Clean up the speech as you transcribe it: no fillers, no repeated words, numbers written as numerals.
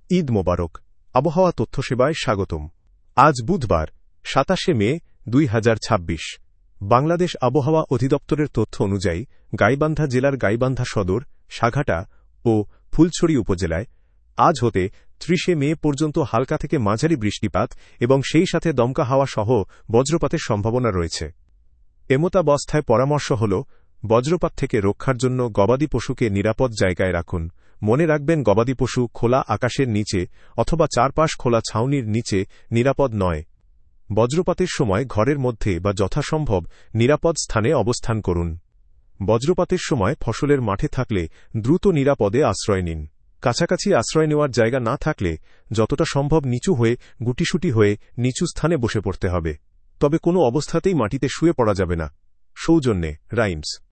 ঈদ মোবারক। আবহাওয়া তথ্য সেবায় স্বাগতম। আজ বুধবার ২৭ মে ২০২৬। বাংলাদেশ আবহাওয়া অধিদপ্তরের তথ্য অনুযায়ী গাইবান্ধা জেলার গাইবান্ধা সদর, সাঘাটা ও ফুলছড়ি উপজেলায় আজ হতে ৩০ মে পর্যন্ত হালকা থেকে মাঝারি বৃষ্টিপাত এবং সেই সাথে দমকা হাওয়া সহ বজ্রপাতের সম্ভাবনা রয়েছে। এমতাবস্থায় পরামর্শ হল, বজ্রপাত থেকে রক্ষার জন্য গবাদি পশুকে নিরাপদ জায়গায় রাখুন। মনে রাখবেন, গবাদি পশু খোলা আকাশের নিচে অথবা চারপাশ খোলা ছাউনির নিচে নিরাপদ নয়। বজ্রপাতের সময় ঘরের মধ্যে বা যথাসম্ভব নিরাপদ স্থানে অবস্থান করুন। বজ্রপাতের সময় ফসলের মাঠে থাকলে দ্রুত নিরাপদে আশ্রয় নিন। কাছাকাছি আশ্রয় নেওয়ার জায়গা না থাকলে যতটা সম্ভব নিচু হয়ে গুটিসুটি হয়ে নিচু স্থানে বসে পড়তে হবে। তবে কোনো অবস্থাতেই মাটিতে শুয়ে পড়া যাবে না। সৌজন্যে রাইমস।